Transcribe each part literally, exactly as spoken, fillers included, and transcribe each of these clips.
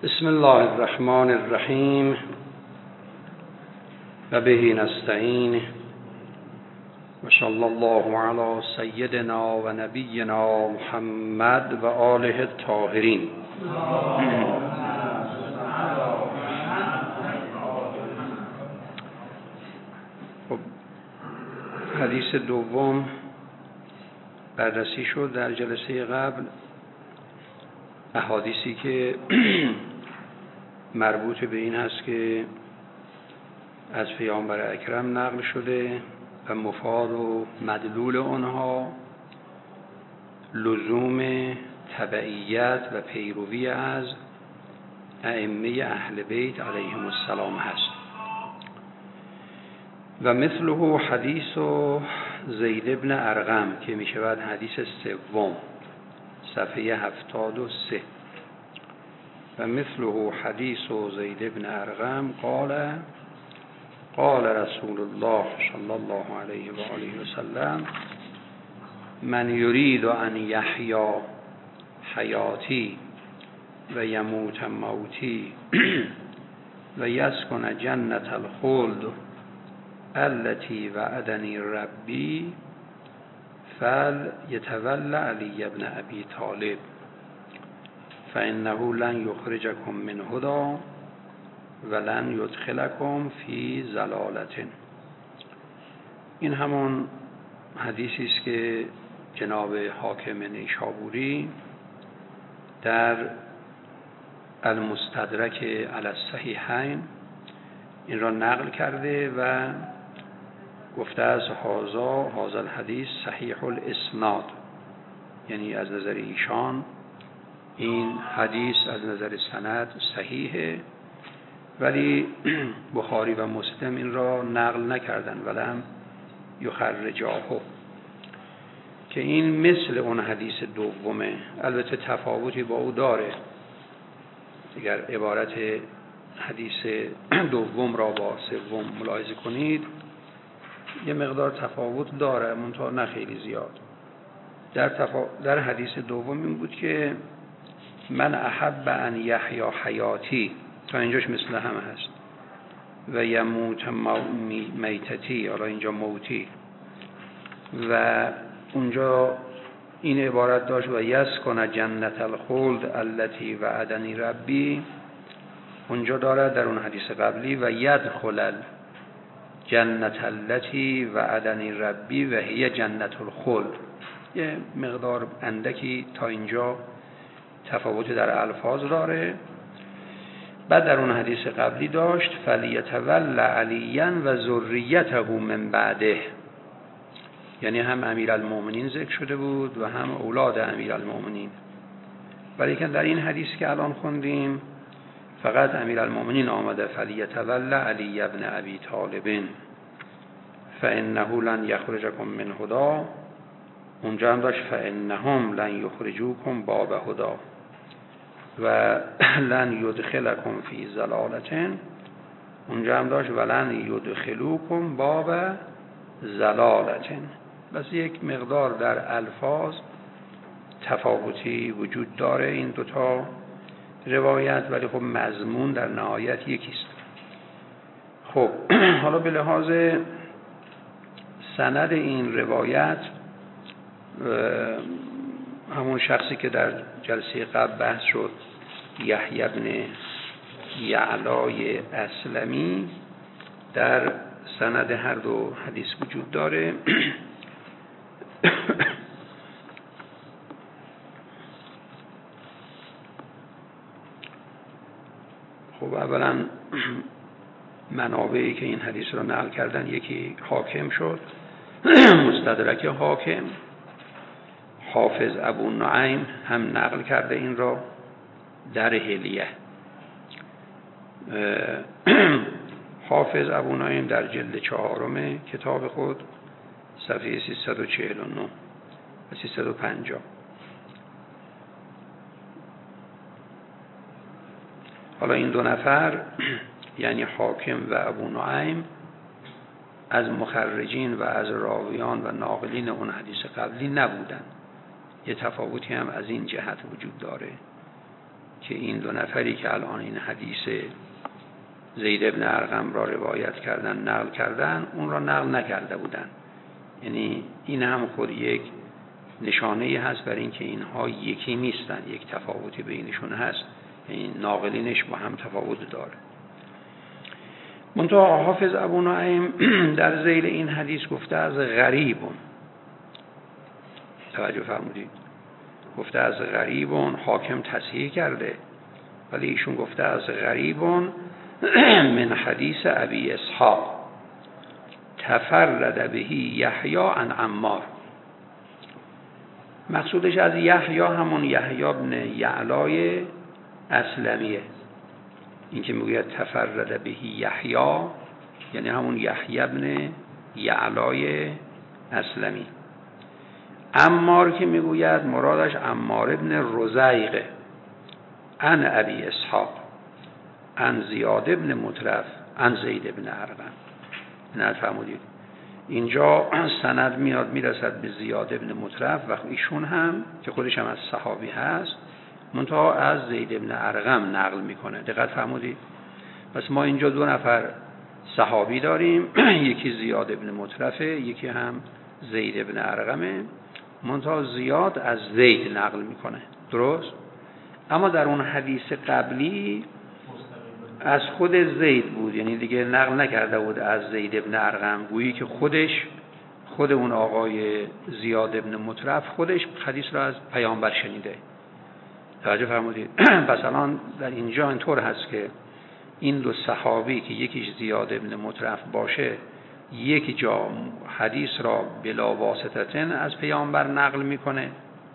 بسم الله الرحمن الرحیم و به نستعین و صلی الله علی سیدنا و نبینا محمد و آله الطاهرین. خب حدیث دوم بررسی شد در جلسه قبل. احادیثی که مربوط به این هست که از پیامبر اکرم نقل شده و مفاد و مدلول آنها لزوم تبعیت و پیروی از ائمه اهل بیت علیهم السلام هست. و مثله حدیث زید ابن ارقم که می شود حدیث سوم، صفحه هفتاد و سه. و مثله حدیث زید ابن ارقم قال قال رسول الله صلی الله علیه و آله و سلم من یرید ان یحیا حیاتی و یموت موتی و یسکن جنت الخلد التي وعدنی ربی فل یتول علی ابن ابی طالب فانه لن یخرجکم من هدی ولن یدخلکم فی ضلالة. این همون حدیثی است که جناب حاکم نیشابوری در المستدرک علی الصحیحین این را نقل کرده و گفته از هازا هازا الحدیث صحیح الاسناد، یعنی از نظر ایشان این حدیث از نظر سند صحیحه، ولی بخاری و مسلم این را نقل نکردن ولم یخرجاه، که این مثل اون حدیث دومه. البته تفاوتی با او داره. اگر عبارت حدیث دوم را با سوم ملاحظه کنید یه مقدار تفاوت داره، منتها نه خیلی زیاد. در, تفا... در حدیث دوم این بود که من احب ان یحیا حیاتی، تا اینجاش مثل همه هست، و یموت میتتی، حالا اینجا موتی، و اونجا این عبارت داشت و یسکن جنت الخلد التي وعدنی ربی، اونجا داره در اون حدیث قبلی و یدخل جنت التي وعدنی ربی و هی جنت الخلد. یه مقدار اندکی تا اینجا تفاوت در الفاظ داره. بعد در اون حدیث قبلی داشت فلیتول علیا و ذریته من بعده، یعنی هم امیرالمؤمنین ذکر شده بود و هم اولاد امیرالمؤمنین، ولی که در این حدیث که الان خوندیم فقط امیرالمؤمنین آمده فلیتول علی ابن ابی طالب فانه لن یخرجکم من هدی، اونجا هم داشت فانهم لن یخرجوکم باب هدی و لن یدخلکم فی ضلالة، اونجا هم داشت ولن یدخلوکم باب ضلالة. بس یک مقدار در الفاظ تفاوتی وجود داره این دوتا روایت، ولی خب مضمون در نهایت یکیست. خب حالا به لحاظ سند این روایت، همون شخصی که در جلسه قبل بحث شد یحیی بن یعلای اسلمی، در سند هر دو حدیث وجود داره. خب اولا منابعی که این حدیث را نقل کردن، یکی حاکم شد، مستدرک حاکم، حافظ ابو نعیم هم نقل کرده این را در حلیه. حافظ ابو نعیم در جلد چهارم کتاب خود صفحه سیصد و چهل و نه و سیصد و پنجاه. حالا این دو نفر یعنی حاکم و ابو نعیم از مخرجین و از راویان و ناقلین اون حدیث قبلی نبودن. یه تفاوتی هم از این جهت وجود داره که این دو نفری که الان این حدیث زید بن ارقم را روایت کردن، نقل کردن، اون را نقل نکرده بودن. یعنی این هم خود یک نشانه هست بر این که اینها یکی نیستن، یک تفاوتی بینشون هست، یعنی ناقلینش با هم تفاوت داره. منتها حافظ ابو نعیم در ذیل این حدیث گفته از غریبون، توجه فرمودید، گفته از غریبون، حاکم تصحیح کرده ولی ایشون گفته از غریبون من حدیث ابی اسحاق تفرد بهی یحیی عن عمار. مقصودش از یحیی همون یحیی بن یعلای اسلمیه. این که میگوید تفرد بهی یحیی یعنی همون یحیی بن یعلای اسلمی. عمار که میگوید مرادش عمار بن رزیق عن ابی اسحاق عن زیاد بن مطرف عن زید بن ارقم. نه فرمودید اینجا سند میاد میرسد به زیاد بن مطرف و ایشون هم که خودش هم از صحابی هست منتها از زید بن ارقم نقل میکنه. دقت فرمودید؟ پس ما اینجا دو نفر صحابی داریم، یکی زیاد بن مطرفه، یکی هم زید بن ارقمه، منتها زیاد از زید نقل میکنه، درست؟ اما در اون حدیث قبلی از خود زید بود، یعنی دیگه نقل نکرده بود از زید بن ارقم، گویی که خودش خود اون آقای زیاد بن مطرف خودش حدیث را از پیامبر شنیده. توجه فرمودید؟ پس الان در اینجا اینطور هست که این دو صحابی که یکیش زیاد بن مطرف باشه یکی جا حدیث را بلا واسطتن از پیامبر نقل میکنه،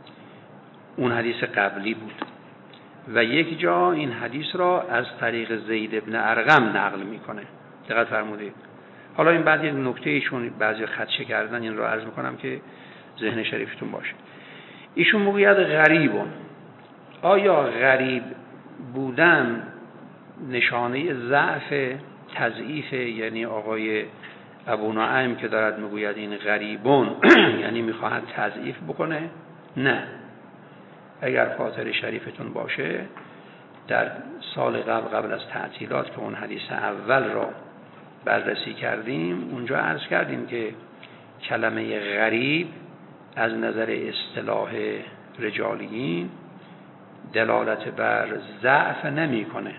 اون حدیث قبلی بود، و یک جا این حدیث را از طریق زید بن ارقم نقل میکنه. دقت فرمودید؟ حالا این بعد یه نکته ایشون بعضی خدشه کردن این را عرض میکنم که ذهن شریفتون باشه. ایشون میگوید غریبون. آیا غریب بودن نشانه ضعف تضعیف؟ یعنی آقای ابو نعیم که دارد میگوید این غریبون یعنی میخواهد تضعیف بکنه؟ نه. اگر خاطر شریفتون باشه در سال قبل قبل از تعطیلات که اون حدیث اول را بررسی کردیم اونجا عرض کردیم که کلمه غریب از نظر اصطلاح رجالیین دلالت بر ضعف نمیکنه،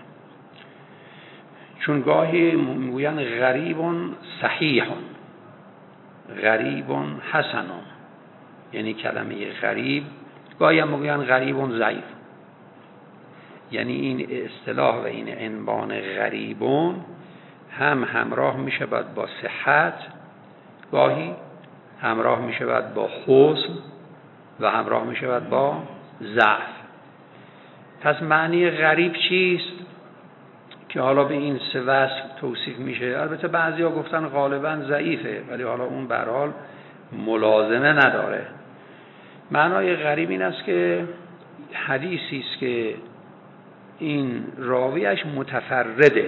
چون گاهی میگوین غریبون صحیحون، غریبون حسنون، یعنی کلمه غریب گاهی هم میگوین غریبون ضعیف، یعنی این اصطلاح و این عنوان غریبون هم همراه میشه باید با صحت، گاهی همراه میشه باید با حسن و همراه میشه باید با ضعف. پس معنی غریب چیست که حالا به این سه وصف توصیف میشه؟ البته بعضیا گفتن غالبا ضعیفه، ولی حالا اون به هر حال ملازمه نداره. معنای غریب این است که حدیثی است که این راویش متفرده،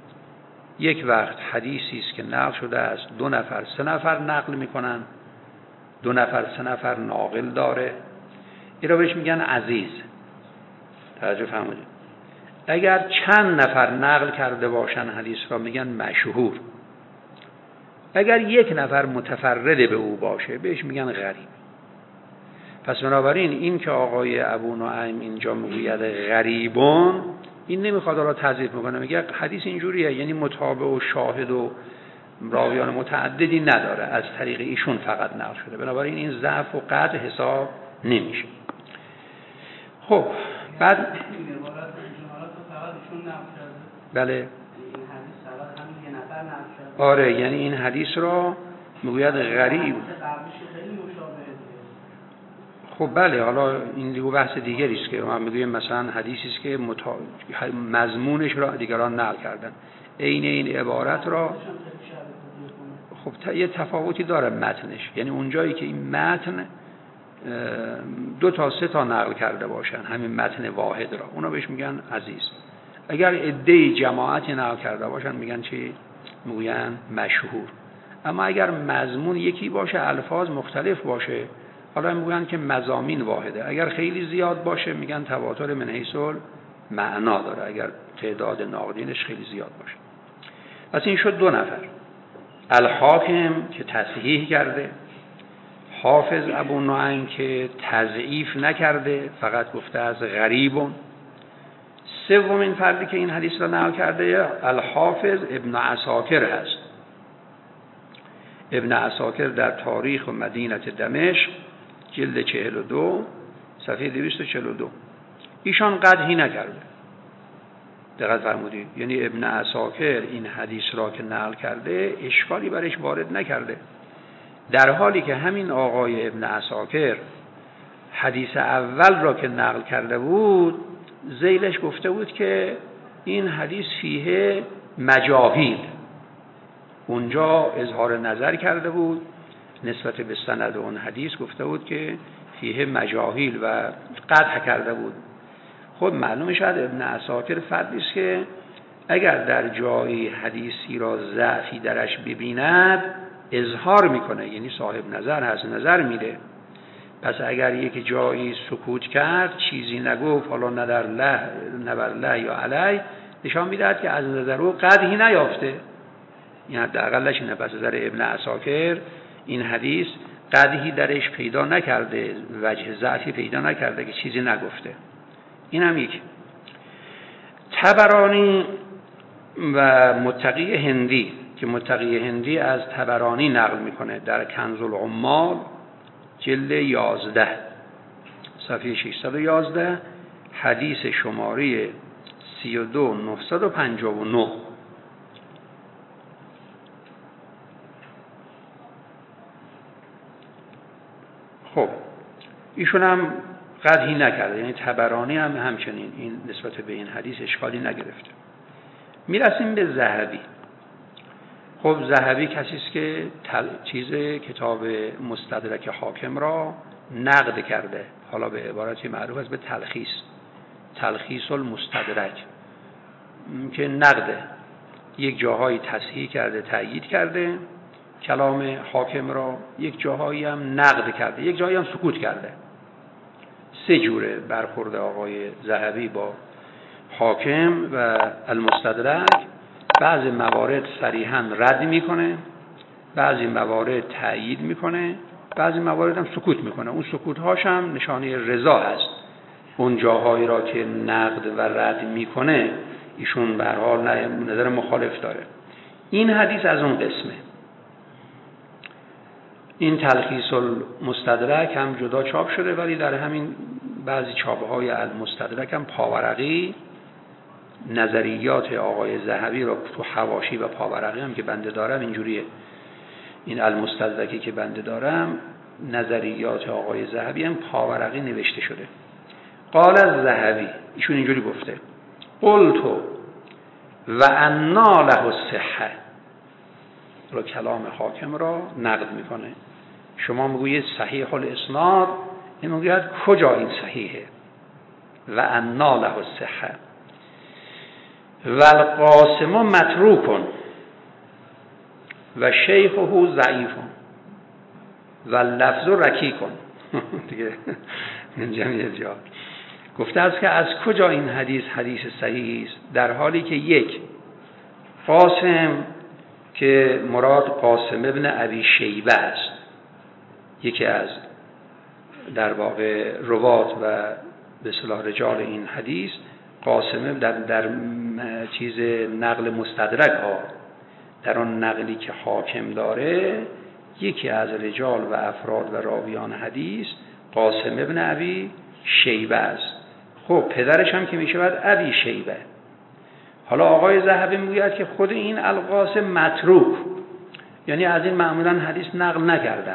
یک وقت حدیثی است که نقل شده است دو نفر سه نفر نقل میکنن، دو نفر سه نفر ناقل داره، این را بهش میگن عزیز. توجه فرمودید؟ اگر چند نفر نقل کرده باشن حدیث را میگن مشهور. اگر یک نفر متفرد به او باشه بهش میگن غریب. پس بنابراین این که آقای ابو نعیم اینجا میگوید غریبون، این نمیخواد را تضعیف میکنه، میگه حدیث اینجوریه، یعنی متابع و شاهد و راویان متعددی نداره، از طریق ایشون فقط نقل شده، بنابراین این ضعف و قطع حساب نمیشه. خب بعد بله آره، یعنی این حدیث را میگوید غریب. خب بله، حالا این دیگه بحث دیگری است که ما میگویم مثلا حدیثی است که متا... مضمونش را دیگران نقل کردن، عین این عبارت را خب تا... یه تفاوتی داره متنش، یعنی اونجایی که این متن دو تا سه تا نقل کرده باشن همین متن واحد را، اونا بهش میگن عزیز. اگر عده جماعتی نقل کرده باشن میگن چی؟ میگن مشهور. اما اگر مضمون یکی باشه الفاظ مختلف باشه، حالا میگن که مضامین واحده. اگر خیلی زیاد باشه میگن تواتر من حیث معنا داره اگر تعداد ناقدینش خیلی زیاد باشه. پس این شد دو نفر، الحاکم که تصحیح کرده، حافظ ابو نعیم که تضعیف نکرده، فقط گفته از غریبون. سومین فردی که این حدیث را نقل کرده الحافظ ابن عساکر هست. ابن عساکر در تاریخ و مدینه دمشق جلد چهل و دو صفحه دویست و چهل و دو. ایشان قدحی نکرده. دقت فرمودید، یعنی ابن عساکر این حدیث را که نقل کرده اشکالی برش وارد نکرده، در حالی که همین آقای ابن عساکر حدیث اول را که نقل کرده بود ذیلش گفته بود که این حدیث فیه مجاهیل. اونجا اظهار نظر کرده بود نسبت به سند اون حدیث، گفته بود که فیه مجاهیل و قطع کرده بود. خب معلوم شد ابن عساکر فردی است که اگر در جایی حدیثی را ضعفی درش ببیند اظهار میکنه، یعنی صاحب نظر هست، نظر میده. پس اگر یک جایی سکوت کرد، چیزی نگفت، حالا نه در له نه بر له یا علی، نشان میدهد که از نظر او قدحی نیافته. یعنی حداقلش اینه، پس نظر ابن عساکر این حدیث قدحی درش پیدا نکرده، وجه ضعفی پیدا نکرده که چیزی نگفته. این هم یک. طبرانی و متقی هندی که متقی هندی از طبرانی نقل میکنه در کنز العمال جلد یازده صفحه ششصد و یازده حدیث شماره سی و دو نهصد و پنجاه و نه. خب ایشون هم قدحی نکرده، یعنی طبرانی هم همچنین این نسبت به این حدیث اشکالی نگرفته. میرسیم به ذهبی. خب ذهبی کسی است که تل... چیز کتاب مستدرک حاکم را نقد کرده، حالا به عبارتی معروف است به تلخیص، تلخیص المستدرک، که نقده، یک جاهایی تصحیح کرده، تأیید کرده کلام حاکم را، یک جاهایی هم نقد کرده، یک جاهایی هم سکوت کرده. سه جوره برخورد آقای ذهبی با حاکم و المستدرک. بعضی موارد صریحاً رد میکنه، بعضی موارد تأیید میکنه، بعضی موارد هم سکوت میکنه. اون سکوت هاش هم نشانه رضا هست. اون جاهایی را که نقد و رد میکنه ایشون به هر حال نظر مخالف داره. این حدیث از اون قسمه. این تلخیص المستدرک هم جدا چاپ شده، ولی در همین بعضی چاپ‌های المستدرک هم پاورقی نظریات آقای ذهبی را تو حواشی و پاورقی هم که بنده دارم اینجوریه. این المستدرکی که بنده دارم نظریات آقای ذهبی هم پاورقی نوشته شده. قال الذهبی، ایشون اینجوری گفته قلت و انا له الصحه، رو کلام حاکم را نقد میکنه. شما میگویید صحیح الاسناد، این میگوید کجا این صحیحه؟ و انا له الصحه و القاسم متروک و شیخه ضعیف و لفظ رکیک. دیگه اینجا جا گفته است که از کجا این حدیث حدیث صحیحی است، در حالی که یک قاسم که مراد قاسم ابن ابی شیبه است، یکی از در واقع روات و به اصطلاح رجال این حدیث، قاسم در, در چیز نقل مستدرک ها، در آن نقلی که حاکم داره، یکی از رجال و افراد و راویان حدیث قاسم ابن ابی شیبه است. خب پدرش هم که می شود ابی شیبه. حالا آقای ذهبی میگوید که خود این القاسم متروک، یعنی از این معمولا حدیث نقل نکردن.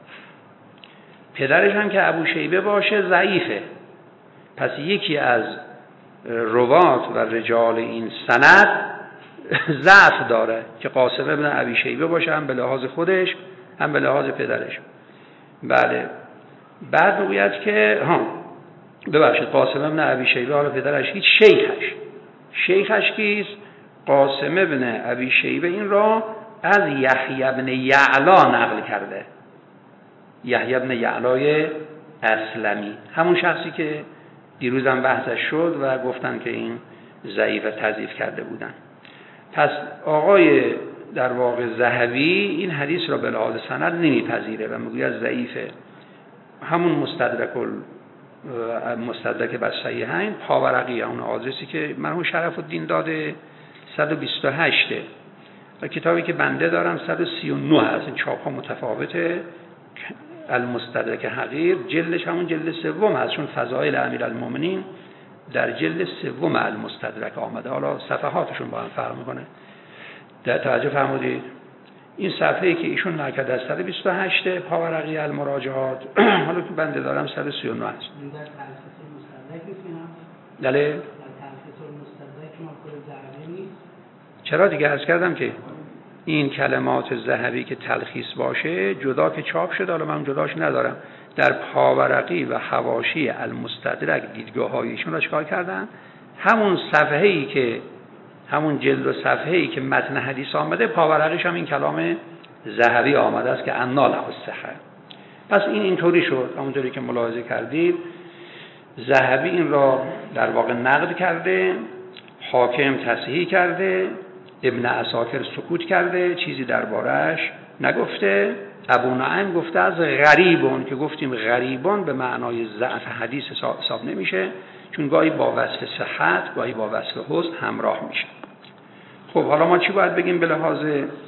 پدرش هم که ابو شیبه باشه ضعیفه. پس یکی از روات و رجال این سند ضعف داره که قاسم ابن ابی شیبه باشه، هم به لحاظ خودش هم به لحاظ پدرش. بله. بعد میگوید که ها ببخشید قاسم ابن ابی شیبه، حالا پدرش هیچ، شیخش شیخش کیست؟ قاسم ابن ابی شیبه این را از یحیی ابن یعلا نقل کرده. یحیی ابن یعلای اسلمی، همون شخصی که دیروزم بحثش شد و گفتن که این ضعیف تضعیف کرده بودن. پس آقای در واقع ذهبی این حدیث را به لحاظ سند نمیپذیره و میگوید ضعیفه. همون مستدرک مستدرک بر صحیحین پاورقی، اون آدرسی که مرحوم شرف الدین داده صد و بیست و هشت و کتابی که بنده دارم صد و سی و نه هست. این چاپ ها متفاوته. المستدرک حقیر جلدش همون جلد سوم هست، چون فضائل امیرالمومنین در جلد سوم المستدرک آمده. حالا صفحاتشون با هم فرق میکنه. در توجه فرمودید این صفحه‌ای که ایشون نقل در صد و بیست و هشت پاورقی المراجعات، حالا که بنده دارم صد و سی و نه است. در تلخیص مستدرک می‌بینم. بله. در تلخیص مستدرک منقول ذهبی نیست. چرا دیگه عرض کردم که این کلمات ذهبی که تلخیص باشه جدا که چاپ شده، حالا من جداش ندارم، در پاورقی و حواشی المستدرک دیدگاه‌های ایشون را چکار کردن؟ همون صفحه‌ای که همون جلد و صفحه‌ای که متن حدیث آمده پاورقیش هم این کلام ذهبی آمده است که انا له الصحه. پس این اینطوری شد، همونطوری که ملاحظه کردید ذهبی این را در واقع نقد کرده، حاکم تصحیح کرده، ابن عساکر سکوت کرده، چیزی دربارش نگفته. ابو نعیم گفته از غریبون، که گفتیم غریبون به معنای ضعف حدیث حساب نمیشه، چون گاهی با وصف صحت گاهی با وصف حسن همراه میشه. خب حالا ما چی باید بگیم به لحاظ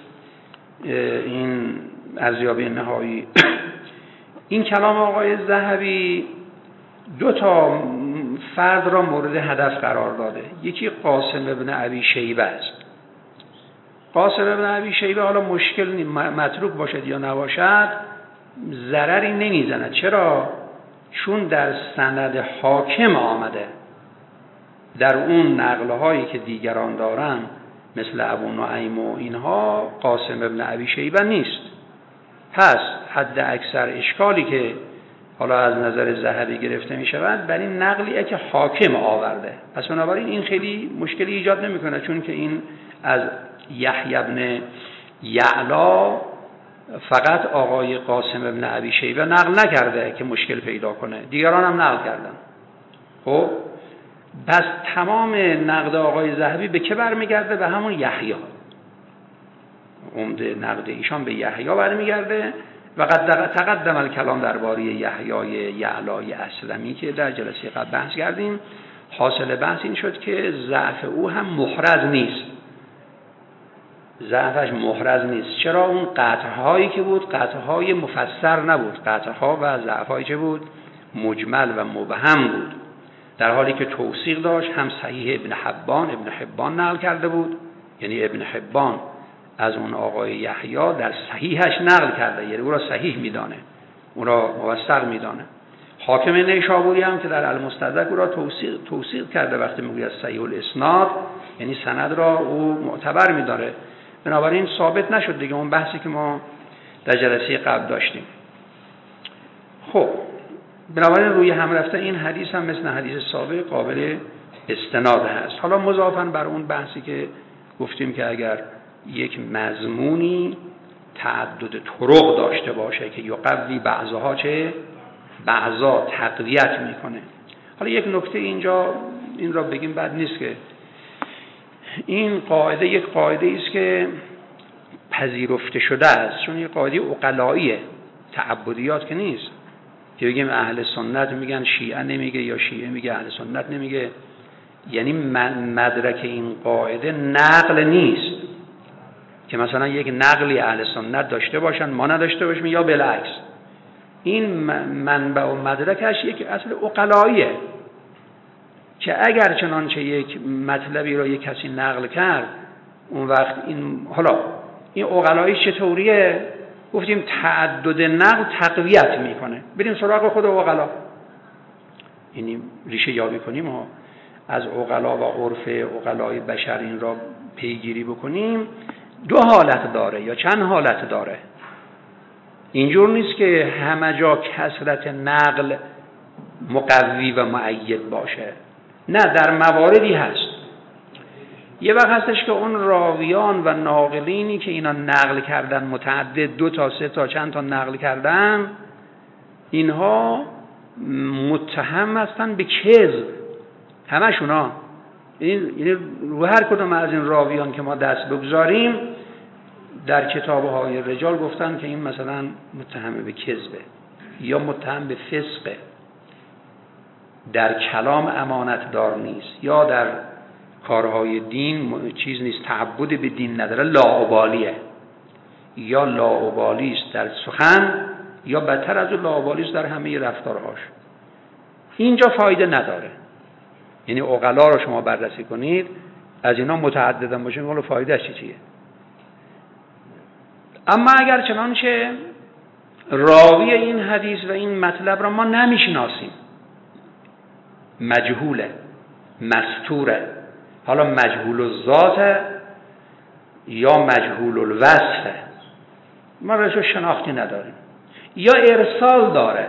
این ارزیابی نهایی؟ این کلام آقای ذهبی دو تا فرد را مورد هدف قرار داده. یکی قاسم ابن ابی شیبه است. قاسم ابن ابی شیبه حالا مشکل متروک باشد یا نباشد ضرری نمیزند. چرا؟ چون در سند حاکم آمده، در اون نقله هایی که دیگران دارن مثل ابو نعیم و اینها قاسم ابن ابی شیبه نیست. پس حد اکثر اشکالی که حالا از نظر ذهبی گرفته می شود بر این نقلیه که حاکم آورده. پس بنابراین این خیلی مشکلی ایجاد نمی کنه، چون که این از یحیی ابن یعلا فقط آقای قاسم ابن ابی شیبه نقل نکرده که مشکل پیدا کنه، دیگران هم نقل کردن. خب پس تمام نقد آقای ذهبی به که برمیگرده؟ به همون یحیی. عمده نقد ایشان به یحیی برمیگرده و قد تقدم الکلام درباره یحیی یعلای اسلمی که در جلسه قبل بحث کردیم. حاصل بحث این شد که ضعف او هم محرز نیست، ضعفش محرز نیست. چرا؟ اون قطعهایی که بود قطعهای مفسر نبود، قطعها و ضعفهایی که بود مجمل و مبهم بود، در حالی که توثیق داشت. هم صحیح ابن حبان ابن حبان نقل کرده بود، یعنی ابن حبان از اون آقای یحیی در صحیحش نقل کرده، یعنی او را صحیح میدانه، او را موثق میدانه. حاکم نیشابوری هم که در المستدرک او را توثیق توثیق کرده، وقتی میگوید صحیح الاسناد یعنی سند را او معتبر میداره. بنابراین ثابت نشد دیگه اون بحثی که ما در جلسه قبل داشتیم. خب بنابراین روی هم رفته این حدیث هم مثل حدیث سابق قابل استناد هست. حالا مضافاً بر اون بحثی که گفتیم که اگر یک مضمونی تعدد طرق داشته باشه که یقوی بعضها چه بعضا تقویت میکنه. حالا یک نکته اینجا این را بگیم بد نیست که این قاعده یک قاعده است که پذیرفته شده است، چون یک قاعده عقلاییه، تعبدیات که نیست که بگیم اهل سنت میگن شیعه نمیگه یا شیعه میگه اهل سنت نمیگه. یعنی مدرک این قاعده نقل نیست که مثلا یک نقلی اهل سنت داشته باشن ما نداشته باشیم یا بالعکس. این منبع و مدرکش یک اصل عقلاییه که اگر چنانچه یک مطلبی را یک کسی نقل کرد اون وقت این حالا این عقلاییش چطوریه؟ گفتیم تعدد نقل تقویت میکنه. بریم سراغ خود عقلا، یعنی ریشه یابی کنیم ها از عقلا و عرف عقلای بشر این را پیگیری بکنیم. دو حالت داره یا چند حالت داره. اینجور نیست که همه جا کثرت نقل مقوی و مؤید باشه، نه، در مواردی هست. یه وقت هستش که اون راویان و ناقلینی که اینا نقل کردن متعدد دو تا سه تا چند تا نقل کردن، اینها متهم هستن به کذب، همشونا. یعنی رو هر کدوم از این راویان که ما دست بگذاریم در کتاب‌های رجال گفتن که این مثلا متهم به کذبه یا متهم به فسقه، در کلام امانت دار نیست یا در کارهای دین چیز نیست، تعبد به دین نداره، لاابالیه، یا لاابالی است در سخن یا بدتر از اون لاابالی است در همه رفتارهاش. اینجا فایده نداره. یعنی عقلا رو شما بررسی کنید، از اینا متعددن باشه، میگن فایدهش چیه؟ اما اگر چنانچه راوی این حدیث و این مطلب را ما نمیشناسیم، مجهوله، مستوره، حالا مجهول الذات یا مجهول الوصفه، ما رسو شناختی نداریم، یا ارسال داره.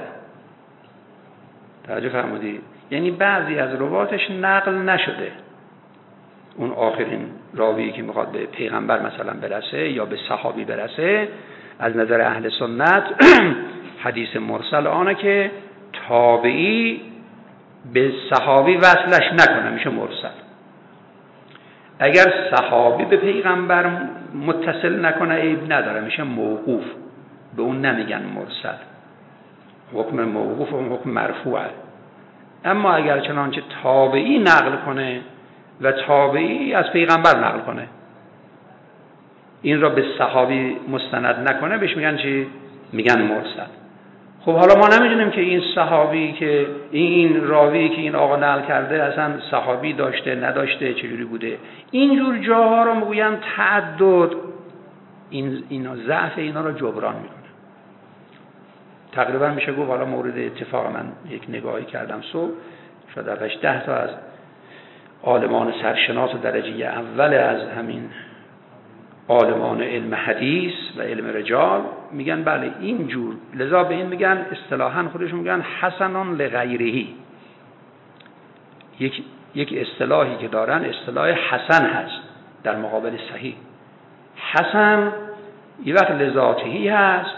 توجه فرمودید؟ یعنی بعضی از رواتش نقل نشده، اون آخرین راویی که میخواد به پیغمبر مثلا برسه یا به صحابی برسه، از نظر اهل سنت حدیث مرسل آنه که تابعی به صحابی وصلش نکنه، میشه مرسل. اگر صحابی به پیغمبر متصل نکنه عیب نداره، میشه موقوف، به اون نمیگن مرسل. حکم موقوف و حکم مرفوعه. اما اگر چنانچه تابعی نقل کنه و تابعی از پیغمبر نقل کنه، این را به صحابی مستند نکنه، بهش میگن چی؟ میگن مرسل. خب حالا ما نمیدونیم که این صحابی که این راوی که این آقا نقل کرده اصلا صحابی داشته نداشته، چجوری بوده. اینجور جاها رو میگن تعدد، این اینا ضعف اینا رو جبران میکنه. تقریبا میشه گفت، حالا مورد اتفاق من یک نگاهی کردم صبح، شاید در ده تا از عالمان سرشناس و درجه اول از همین عالمان علم حدیث و علم رجال میگن بله اینجور، لذا به این میگن اصطلاحاً خودشون میگن حسنان لغیرهی. یک یک اصطلاحی که دارن اصطلاح حسن هست در مقابل صحیح. حسن یه وقت لذاتهی هست،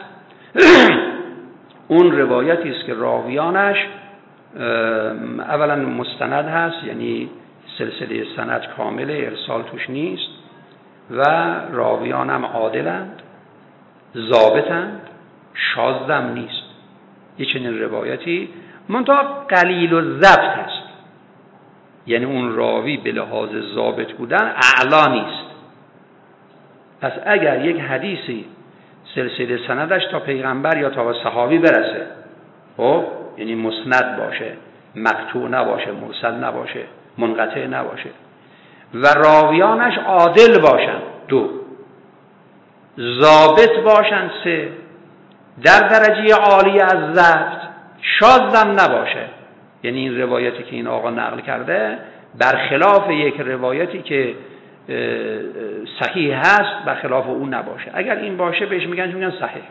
اون روایتی است که راویانش اولا مستند هست، یعنی سلسله سند کامله، ارسال توش نیست، و راویان هم عادلند، ضابطند، شاذم نیست. یه چنین روایتی منتها قلیل الضبط هست، یعنی اون راوی به لحاظ ضابط بودن اعلا نیست. پس اگر یک حدیثی سلسله سندش تا پیغمبر یا تا صحابی برسه، خب یعنی مسند باشه، مقطوع نباشه، مرسل نباشه، منقطع نباشه، و راویانش عادل باشن، دو، ضابط باشن، سه، در درجه عالی از ضبط، شاذم نباشه، یعنی این روایتی که این آقا نقل کرده برخلاف یک روایتی که صحیح هست برخلاف اون نباشه. اگر این باشه بهش میگن میگن صحیح.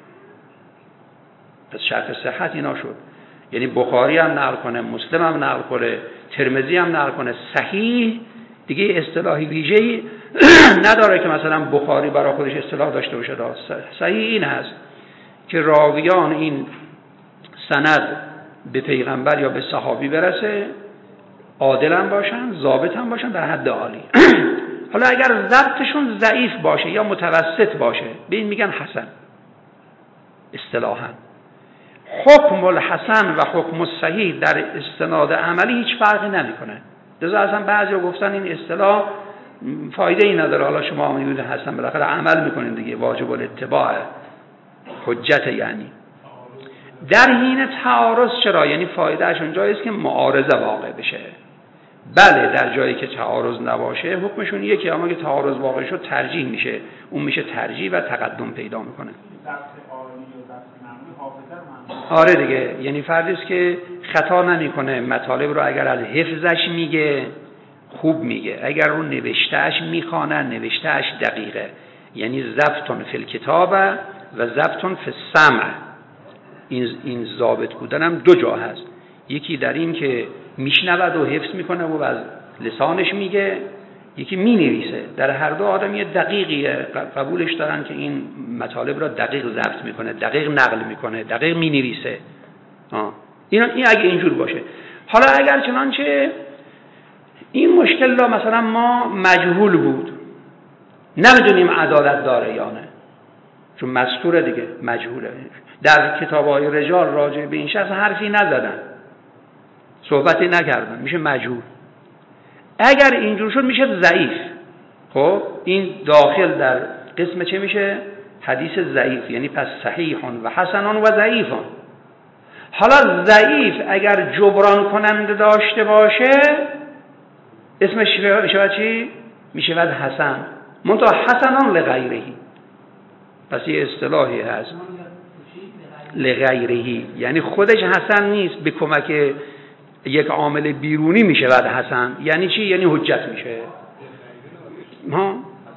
پس شرط صحت اینا شد، یعنی بخاری هم نقل کنه، مسلم هم نقل کنه، ترمذی هم نقل کنه، صحیح دیگه اصطلاحی ویژه‌ای نداره که مثلا بخاری برای خودش اصطلاح داشته باشه. صحیح این هست که راویان این سند به پیغمبر یا به صحابی برسه، عادل هم باشن، ضابط هم باشن در حد عالی. حالا اگر ضبطشون ضعیف باشه یا متوسط باشه، به این میگن حسن اصطلاحاً. حکم الحسن و حکم الصحیح در استناد عملی هیچ فرقی نمیکنه. لذا اصلا بعضیا گفتن این اصطلاح فایده ای نداره، حالا شما میگید حسن بالاخره عمل میکنین دیگه، واجب الاتباع، حجت. یعنی در حین تعارض چرا؟ یعنی فایدهش اونجایی است که معارضه واقع بشه. بله در جایی که تعارض نباشه حکمشون یکی، اما که تعارض واقع شد ترجیح میشه، اون میشه ترجیح و تقدم پیدا میکنه. آره دیگه، یعنی فردی است که خطا نمیکنه، مطالب رو اگر از حفظش میگه خوب میگه، اگر رو نوشتهش میخوانه نوشتهش دقیقه، یعنی ضبطن فی الکتاب و ضبطن فی السمع. این این ضابط بودن هم دو جا هست، یکی در این که میشنود و حفظ میکنه و از لسانش میگه، یکی مینویسه. در هر دو آدمی دقیقی قبولش دارن که این مطالب را دقیق ضبط میکنه، دقیق نقل میکنه، دقیق مینویسه. این این اگه اینجور باشه. حالا اگر چنانچه این مشکل را مثلا ما مجهول بود، نمیدونیم عدالت داره یا نه، چون مستوره دیگه، مجهوله. در کتاب‌های رجال راجع به این شخص حرفی نزدن، صحبتی نکردن، میشه مجهول. اگر اینجور شد میشه ضعیف. خب این داخل در قسم چه میشه؟ حدیث ضعیف. یعنی پس صحیحون و حسنون و ضعیفون. حالا ضعیف اگر جبران کننده داشته باشه اسمش میشه چی؟ میشه ود حسن. منتها حسنون لغیرهی. پس یه اصطلاحی هست لغیرهی، یعنی خودش حسن نیست، به کمک یک عامل بیرونی میشه ود حسن. یعنی چی؟ یعنی حجت میشه. ها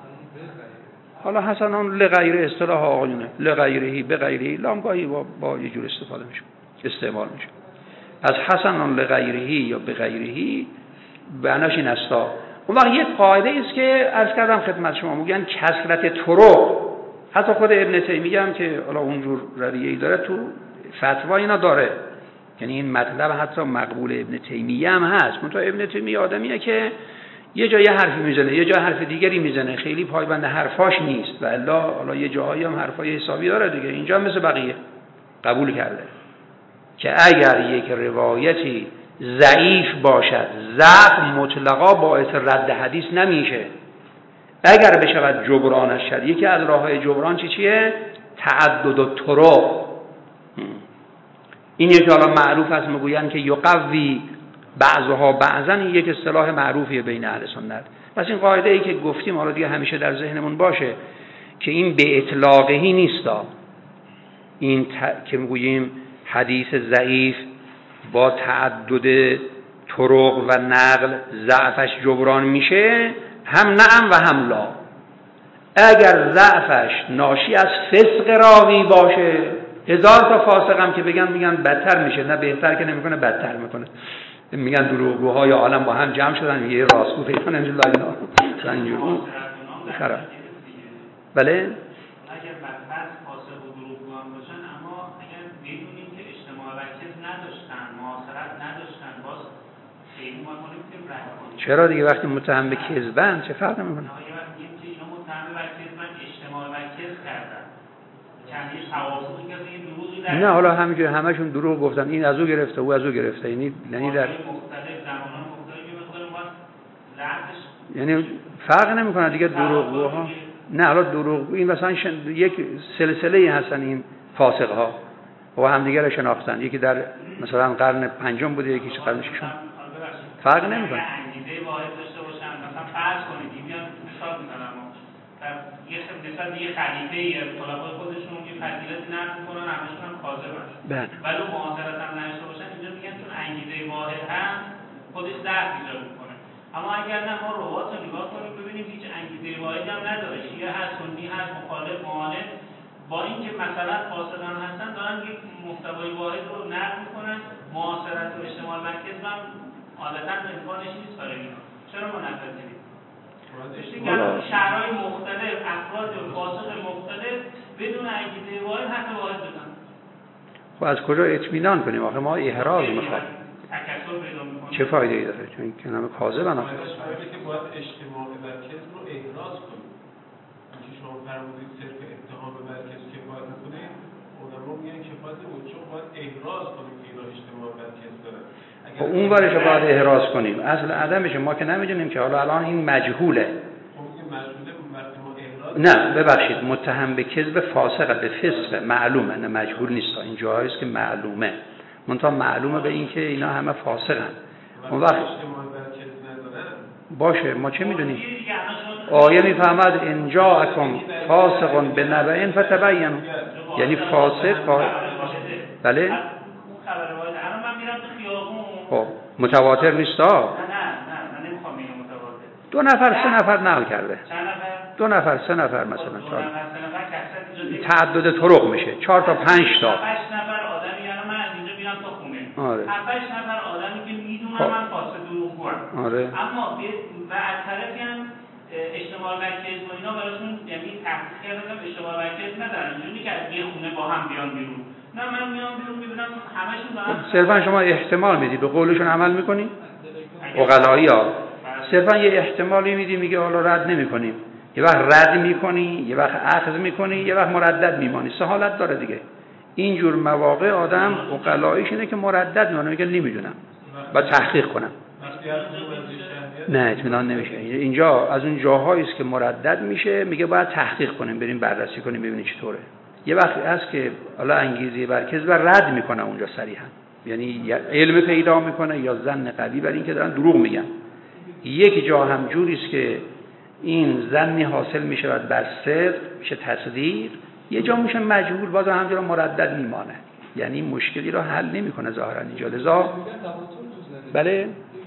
حالا حسنون لغیر اصطلاح آقایونه، لغیرهی به غیرهی لامگاهی با, با یه جور استفاده میشه، استعمال میشه. پس حسنون لغیرهی یا به غیرهی معناش این است. اون وقت یک قاعده است که عرض کردم خدمت شما، میگن کثرت طرق. حتی خود ابن تیمیه هم که حالا اونجور رویه‌ای داره تو فتوا اینا داره، یعنی این مطلب حتی مقبول ابن تیمیه هم هست. منتها ابن تیمیه آدمیه که یه جای حرفی میزنه، یه جای حرف دیگری میزنه، خیلی پایبند حرفاش نیست. و الا حالا یه جاهایی هم حرفای حسابی داره دیگه. اینجا مثل بقیه قبول کرده که اگر یک روایتی ضعیف باشد، ضعف مطلقا باعث رد حدیث نمیشه. اگر بشود جبرانش شد، یکی از راههای جبران چی چیه؟ تعدد و طرق. این یکی حالا معروف است، میگویند که یقوی بعضها بعضا، این یک اصطلاح معروفیه بین اهل سنت. پس این قاعده ای که گفتیم حالا دیگه همیشه در ذهنمون باشه که این به اطلاقی نیستا. این ت... که میگوییم حدیث ضعیف با تعدد طرق و نقل ضعفش جبران میشه، هم نعم و هم لا. اگر ضعفش ناشی از فسق راوی باشه، هزار تا فاسق هم که بگن میگن بدتر میشه، نه بهتر که نمیکنه بدتر میکنه. میگن دروغگوهای عالم با هم جمع شدن، یه راستگو پیدا کنن اینجوری اینا مثلا اینجوری خراب. بله اگر بدتر فاسق و دروغگو هم باشن، اما اگر بدونیم که اجتماع و کذب نداشتن، معاصرت نداشتن، باز خیلی ما نمیتونیم رد کنیم. چرا دیگه وقتی متهم به کذبن چه فرقی میکنه؟ اگه وقتی میگیم که اینا متهم به کذبن، اجتماع و کذب کردن، یعنی توافقی که این دروغی در نه حالا همینجوری همشون دروغ گفتن، این از او گرفته او از او گرفته، یعنی یعنی در یعنی فرق نمیکنه دیگه دروغگوها. نه حالا دروغ این مثلا شن... یک سلسله هستن این فاسق ها و هم دیگه رو شناختن، یکی در مثلا قرن پنجم بوده یکی قرن ششم، فرق نمیکنه. انگیزه واحد داشته باشن، مثلا فرض کنید این میاد مثال میزنم در یه مثلا یه خلیفه خلفای خودشون یه فضیلتی نقل میکنن، همشون هم کاذبن، بله، ولی معاصرت هم نداشته باشن، اینجا میگن چون انگیزه واحد هم خودش ضعف ایجاد میکنه. اما اگر نه ما روات رو نگاه کنیم ببینیم هیچ انگیزه واحدی هم نداره، شیعه هست، سنی هست، مخالف، معاند، با اینکه مثلا فاسقان هستن دارن یک محتوای واحد رو نقل میکنن، معاصرت و اجتماع مرکز هم عادتا امکانش نیست برای اینا. چرا ما نپذیریم؟ شهرهای مختلف، افراد فاسق مختلف بدون انگیزه واحد حق واحد بدن. خب از کجا اطمینان کنیم؟ آخه ما احراز میخواد چه فایده ای داره؟ چون که نام کاذبن آخه. که باید اجتماع مرکز رو احراز کنیم. اینکه شما فرمودید صرف اتهام مرکز کفایت نکنه، علما میگن کفایت نمیکنه، چون باید احراز کنیم که اینا اجتماع مرکز دارن. خب اون ورش باید احراز کنیم. اصل عدمش ما که نمیدونیم که حالا الان این مجهوله. نه ببخشید، متهم به کذب فاسقه، به فسق معلومه، نه مجهول نیست. این جاهایی است که معلومه، منتها معلومه به این که اینا همه فاسقن. اون وقت باشه ما چه میدونیم؟ آیه میفهمد ان جاءکم فاسق بنبأ فتبینوا، یعنی فاسق فا... بله خب متواتر نیست ها. نه نه من نمیخوام بگم متواتر. دو نفر سه نفر نقل کرده. چند نفر؟ دو نفر سه نفر مثلا چهار. تعدد طرق میشه. چهار تا پنج تا. هشت نفر آدمی، یعنی من از اینجا میرم تا خونه. آره. هشت نفر آدمی که میدونم من فاسد دروغگوام. آره. اما و از طرفی هم اجتماع مرکز و اینا براشون یعنی تحقیق کردن اجتماع مرکز ندارن. اینجوری که از یه خونه با هم بیان بیرون. نه من میام بیرون میبینم همشون دارن. صرفا شما احتمال میدی، به قولشون عمل میکنی؟ عقلایی ها صرفا یه احتمالی میدی، میگه حالا رد نمیکنیم، یه وقت رد میکنی، یه وقت اخذ میکنی، یه وقت مردد میمانی. سه حالت داره دیگه. اینجور مواقع آدم عقلاییش اینه که مردد میمونه، میگه نمیدونم، باید تحقیق کنم. نه اطمینان نمیشه. اینجا از اون جاهایی است که مردد میشه، میگه باید تحقیق کنیم، بریم بررسی کنیم ببینیم چطوره. یه وقتی هست که حالا انگیزه بر کذب رد میکنه اونجا صریحا، یعنی علم پیدا میکنه یا ظن قوی بر این که دارن دروغ میگن. یک جا هم جوری است که این ظنی حاصل میشه بر صدق، میشه تصدیق. یه جا میشه مجهول، باز همونجا مردد میمانه، یعنی مشکلی رو حل نمیکنه ظاهرا اینجا. لذا بله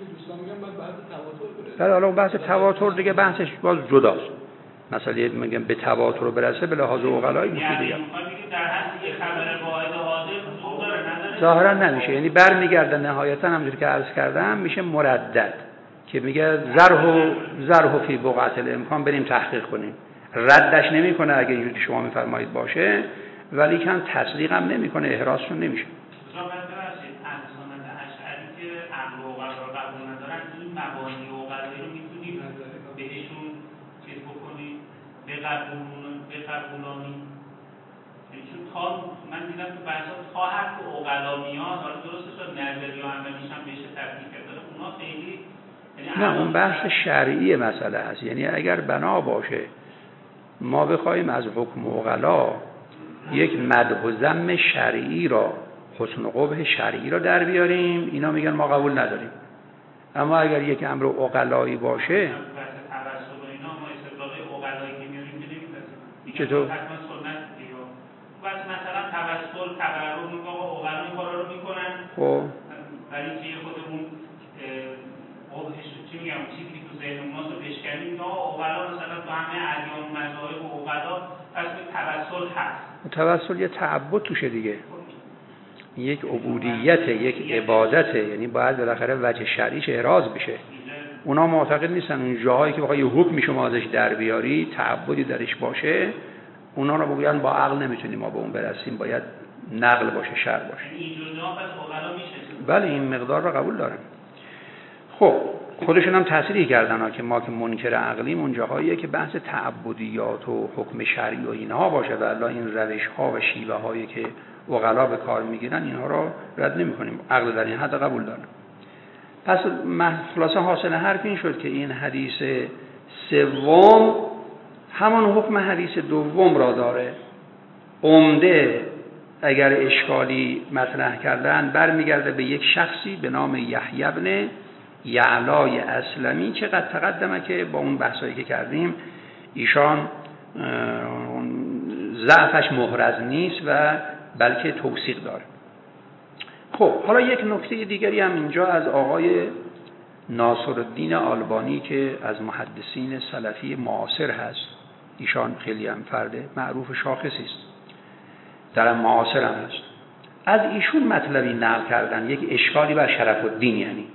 بله حالا بحث تواتر دیگه بحثش باز جداست. مثلا میگم به تواتر برسه به لحاظ عقلایی میشه دیگه. یعنی در حد یک خبر واحد حاضر حضور داره نداره؟ ظاهرا نمیشه، یعنی برمیگرده نهایتا همونجوری که عرض کردم میشه مردد، که میگه زرح زرح فی بقعه الامکان، بریم تحقیق کنیم. ردش نمیکنه اگه اینجوری شما میفرمایید باشه، ولی کم تصدیق هم نمیکنه، احرازشون نمیشه. بقبولانی چون تا من دیدم تو بحثات تا حرف عقلا میاد، حالا درسته شد نظری و عملیش هم بهش تفکیک کرده، اونا خیلی نه اون بحث شرعی مسئله هست. یعنی اگر بنا باشه ما بخوایم از حکم عقلا یک مدح و ذم شرعی را، حسن و قبح شرعی را در بیاریم، اینا میگن ما قبول نداریم. اما اگر یک امر عقلایی باشه چطور؟ بس مثلا توسل تبرک میگه آقا عقلا این کارا رو میکنن، خب ولی که خودمون قبحش چی میگم چیزی تو ذهن اوناست رو بشکنیم که آقا عقلا مثلا تو همه ادیان و مذاهب و عقلا پس توسل هست. توسل یه تعبد توشه دیگه، یک عبودیت، یک عبادته، یعنی باید بالاخره وجه شرعیش احراز بشه. اونا معتقد نیستن اون جاهایی که بخوای یه حکمی شما ازش در بیاری تعبدی درش باشه، اونا رو بگن با عقل نمیتونیم ما به اون برسیم، باید نقل باشه، شرع باشه. اینجور جاها پس عقلا میشه؟ بله این مقدار رو قبول دارن. خب خودشون هم تأثیری کردن ها که ما که منکر عقلیم اون جاهاییه که بحث تعبدیات و حکم شرعی و اینها باشه، و الا این روش ها و شیوه هایی که عقلا به کار میگیرن اینها رو رد نمی‌کنیم، عقل در این حد قبول دارن. پس خلاصه حاصل حرف این شد که این حدیث سوم همان حکم حدیث دوم را داره. عمده اگر اشکالی مطرح کردن برمیگرده به یک شخصی به نام یحیی بن یعلای اسلمی که قد تقدمه که با اون بحثایی که کردیم ایشان ضعفش محرز نیست و بلکه توثیق داره. خب حالا یک نکته دیگری هم اینجا از آقای ناصرالدین آلبانی که از محدثین سلفی معاصر هست، ایشان خیلی هم فرد معروف شاخصی است، در معاصر هم هست، از ایشون مطلبی نقل کردن، یک اشکالی بر شرف الدین. یعنی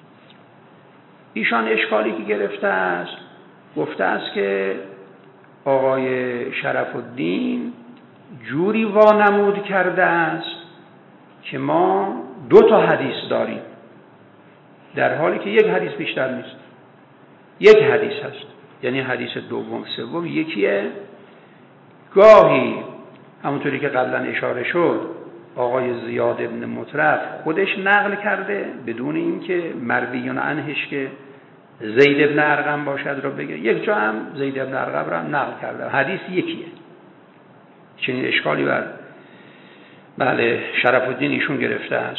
ایشان اشکالی که گرفته است گفته است که آقای شرف الدین جوری وانمود کرده است که ما دو تا حدیث داریم، در حالی که یک حدیث بیشتر نیست، یک حدیث هست. یعنی حدیث دوم سوم یکیه. گاهی همونطوری که قبلا اشاره شد آقای زیاد ابن مطرف خودش نقل کرده بدون اینکه مرویون عنهش که زید ابن ارقم باشد را بگه، یک جا هم زید ابن ارقم را نقل کرده، حدیث یکیه. چنین اشکالی بر بله شرف الدین ایشون گرفته است.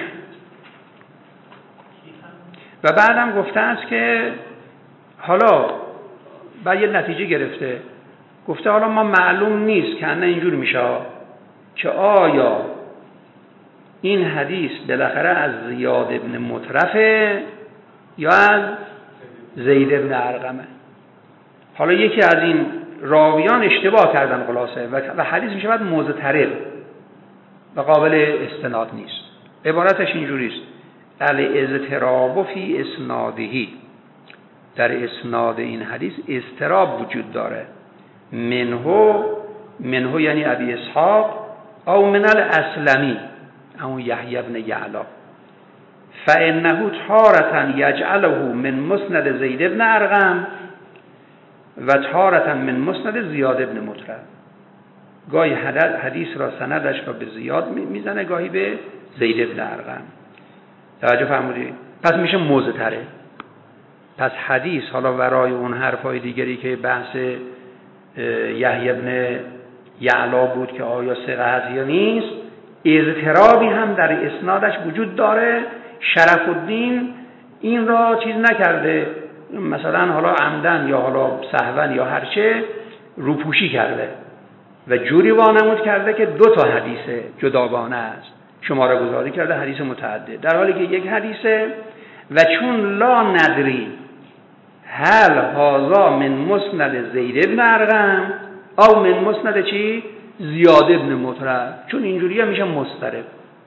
و بعدم گفته است که حالا بعد یه نتیجه گرفته، گفته حالا ما معلوم نیست که نه اینجور میشه که آیا این حدیث بالاخره از زیاد ابن مطرفه یا از زید ابن ارقمه. حالا یکی از این راویان اشتباه کردن خلاصه و حدیث میشه بعد مضطرب و قابل استناد نیست. عبارتش اینجوری است: الاضطراب فی اسنادهی، در اسناد این حدیث اضطراب وجود داره. منهو منهو یعنی ابی اسحاق او من الاسلمی او یحیی ابن یعلا فانه تارة یجعله من مسند زید ابن ارقم و تارة من مسند زیاد ابن مطرب. گاهی حدیث را سندش را به زیاد میزنه، گاهی به زید ابن ارقم. توجه فرمودید؟ پس میشه موزه تره. پس حدیث حالا ورای اون حرفای دیگری که بحث یحیی ابن یعلا بود که آیا ثقه هست یا نیست، اضطرابی هم در اسنادش وجود داره. شرف الدین این را چیز نکرده، مثلا حالا عمدن یا حالا سهوا یا هرچه روپوشی کرده و جوری وانمود کرده که دو تا حدیث جداگانه است، شماره گذاری کرده حدیث متعدد، در حالی که یک حدیثه. و چون لا ندری هل هذا من مسند زید ابن ارقم او من مسند چی؟ زیاد ابن مطرب، چون اینجوری میشه مضطرب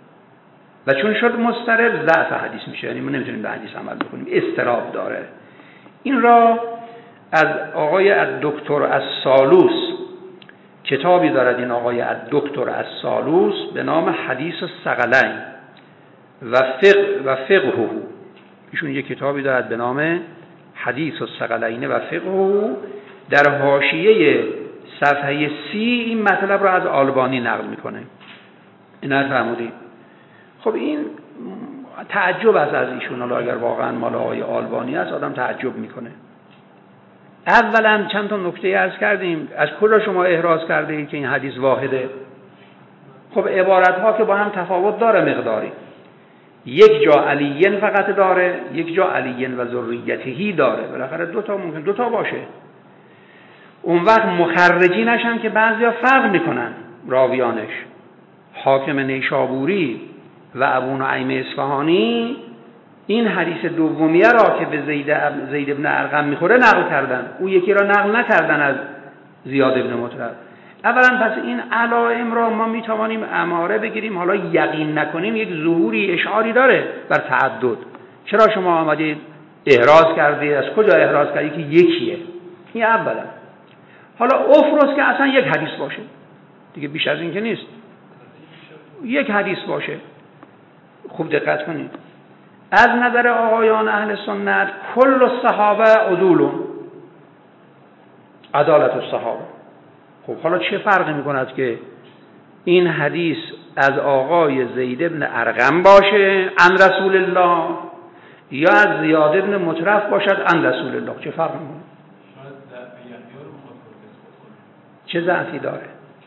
و چون شد مضطرب ضعف حدیث میشه، یعنی ما نمیتونیم به حدیث عمل بکنیم، اضطراب داره. این را از آقای الدکتر السالوس، کتابی دارد این آقای الدکتر السالوس به نام حدیث الثقلین و فقه و فقهه، ایشون یک کتابی دارد به نام حدیث الثقلین و فقهه، در حاشیه صفحه سی این مطلب را از آلبانی نقل میکنه. اینا فرمودید. خب این تعجب است از ایشون، حالا اگر واقعا مال آقای آلبانی است آدم تعجب میکنه. اولا چند تا نکته عرض کردیم، از کجا شما احراز کرده اید که این حدیث واحده؟ خب عبارت ها که با هم تفاوت داره مقداری، یک جا علیین فقط داره، یک جا علیین و ذریته داره، بالاخره دو تا ممکن دو تا باشه. اون وقت مخرجینش هم که بعضیا فرق میکنن راویانش، حاکم نیشابوری و ابو نعیم اصفهانی این حدیث دومیه را که به زید زید ابن ارقم میخوره نقل کردن، او یکی را نقل نکردن از زیاد ابن مطرب. اولا پس این علائم را ما میتوانیم اماره بگیریم، حالا یقین نکنیم یک ظهوری اشعاری داره بر تعدد. چرا شما آمدید احراز کردید؟ از کجا احراز کردید که یکیه؟ این اولا. حالا افرض که اصلا یک حدیث باشه دیگه، بیش از این که نیست، یک حدیث باشه. خوب دقت کنید، از نظر آقایان اهل سنت کل الصحابه عدول، عدالت الصحابه. خب حالا چه فرقی میکند که این حدیث از آقای زید ابن ارقم باشه عن رسول الله یا از زیاد ابن مطرف باشد عن رسول الله؟ چه فرقی میکنه؟ چه ضعفی داره؟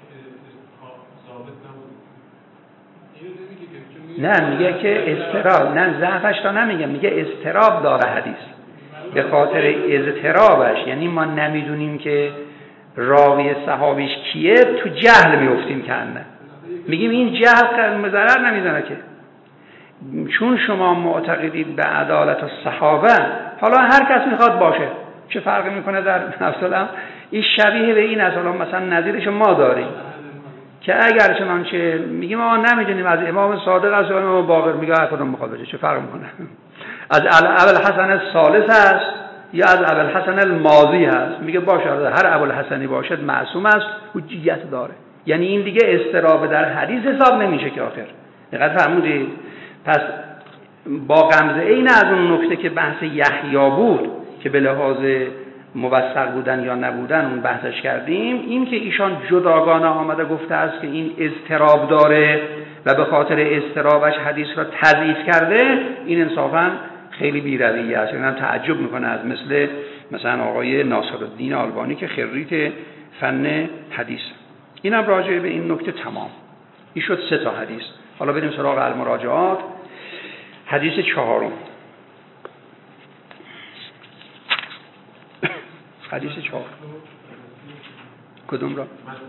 نه میگه که اضطراب، نه ضعفش را نمیگه، میگه اضطراب داره حدیث به خاطر اضطرابش، یعنی ما نمیدونیم که راوی صحابیش کیه، تو جهل میفتیم که نه میگیم این جهل ضرر نمیزنه که، چون شما معتقدید به عدالت الصحابه، حالا هر کس میخواد باشه چه فرقی میکنه در نفسم. این شبیه به این است، مثلا نظیرش ما داریم که اگر چنانچه میگیم ما نمیدونیم از امام صادق از امام باقر، میگه هر کدوم میخواد باشه چه فرق میکنه، از ابوالحسن الثالث است یا از ابوالحسن الماضی هست، میگه باشه هر ابوالحسنی باشد معصوم است، حجیت داره. یعنی این دیگه استراب در حدیث حساب نمیشه که آخر. دقت فرمودید؟ پس با غمزه این از اون نکته که بحث یحیی بود که به لحاظ موثق بودن یا نبودن اون بحثش کردیم، این که ایشان جداگانه آمده گفته است که این اضطراب داره و به خاطر اضطرابش حدیث را تضعیف کرده، این انصافا خیلی بی‌رویه است. یعنی تعجب میکنه از مثل مثلا آقای ناصرالدین آلبانی که خریت فن حدیث. اینم راجع به این نکته تمام. این شد سه تا حدیث. حالا بریم سراغ المراجعات. حدیث چهارم، حدیث چهار کدوم را؟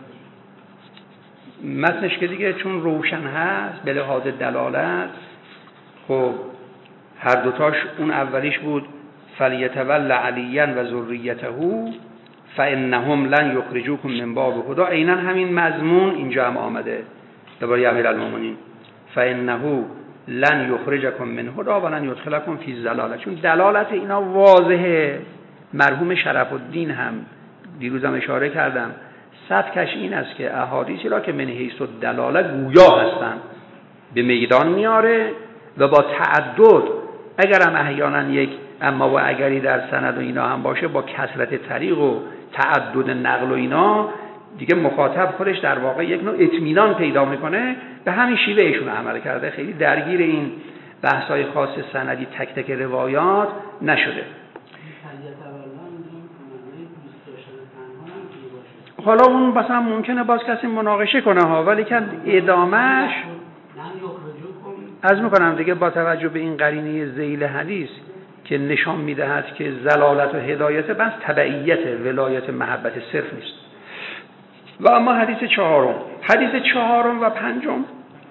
متنش که دیگه چون روشن هست به لحاظ دلالت، خب هر دوتاش، اون اولیش بود فلیتول علیاً و ذریته فانهم لن یخرجوکم من باب هدی، عیناً همین مضمون اینجا هم آمده درباره امیرالمومنین، فانه لن یخرجکم من هدی و لن یدخلکم فی الضلاله، چون دلالت اینا واضحه. مرحوم شرف الدین هم دیروزم اشاره کردم سبکش این است که احادیثی را که من حیث الدلاله گویا هستند به میدان میاره و با تعدد، اگر هم احیانا یک اما و اگری در سند و اینا هم باشه، با کثرت طریق و تعدد نقل و اینا دیگه مخاطب خودش در واقع یک نوع اطمینان پیدا میکنه به همین شیوه ایشون عمل کرده، خیلی درگیر این بحث‌های خاص سندی تک تک روایات نشده. حالا اون مثلا ممکنه باز کسی مناقشه کنه ها، ولی که ادامهش از میکنم دیگه با توجه به این قرینه ذیل حدیث که نشان میدهد که زلالت و هدایت بس تبعیت ولایت محبت صرف نیست. و اما حدیث چهارم حدیث چهارم و پنجم